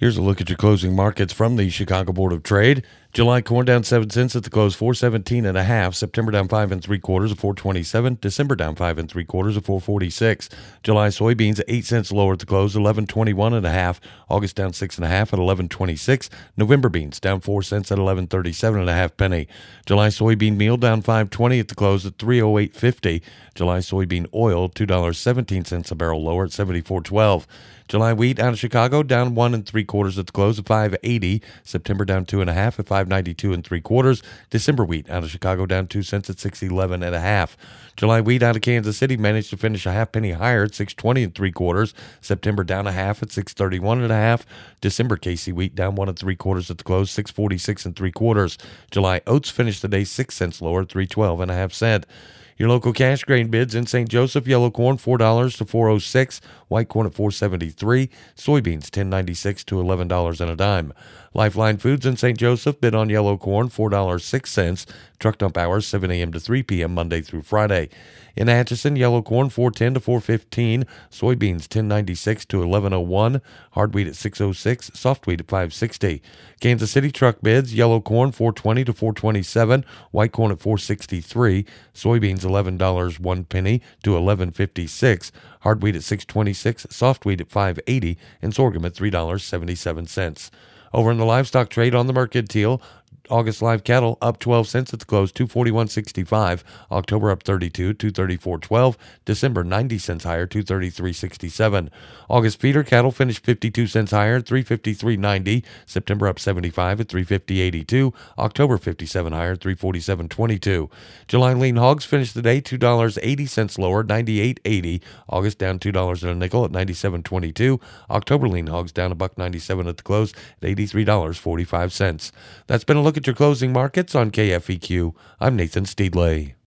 Here's a look at your closing markets from the Chicago Board of Trade. July corn down 7 cents at the close, 417 and a half. September down 5 3/4 at 427. December down 5 3/4 at 446. July soybeans 8 cents lower at the close, 1121 and a half. August down 6 and a half at 1126. November beans down 4 cents at 1137 and a half penny. July soybean meal down 5.20 at the close at 308.50. July soybean oil $2.17 a barrel lower at 74.12. July wheat out of Chicago down 1 3/4 at the close at 5.80. September down 2 and a half at 5.92 3/4. December wheat out of Chicago down 2 cents at 6.11 and a half. July wheat out of Kansas City managed to finish a half penny higher at 6.20 3/4. September down a half at 6.31 and a half. December KC wheat down 1 3/4 at the close, 6.46 3/4. July oats finished the day 6 cents lower at 3.12 and a half cent. Your local cash grain bids in St. Joseph: yellow corn $4 to 4.06, white corn at 4.73, soybeans $10.96 to $11 and a dime. Lifeline Foods in St. Joseph bid on yellow corn $4.06. Truck dump hours 7 a.m. to 3 p.m. Monday through Friday. In Atchison, yellow corn $4.10 to 4.15, soybeans $10.96 to $11.01, hard wheat at 6.06, soft wheat at 5.60. Kansas City truck bids: yellow corn $4.20 to 4.27, white corn at 4.63, soybeans $11 1 penny to 11.56, hard wheat at 6.26, soft wheat at 5.80, and sorghum at $3.77. Over in the livestock trade on the Mercantile, August live cattle up 12 cents at the close, 241.65. October up 32, 234.12. December 90 cents higher, 233.67. August feeder cattle finished 52 cents higher, 353.90. September up 75 at 350.82. October 57 higher, 347.22. July lean hogs finished the day $2.80 lower, 98.80. August down $2 and a nickel at 97.22. October lean hogs down $1.97 at the close at $83.45. That's been a look at your closing markets on KFEQ. I'm Nathan Steedley.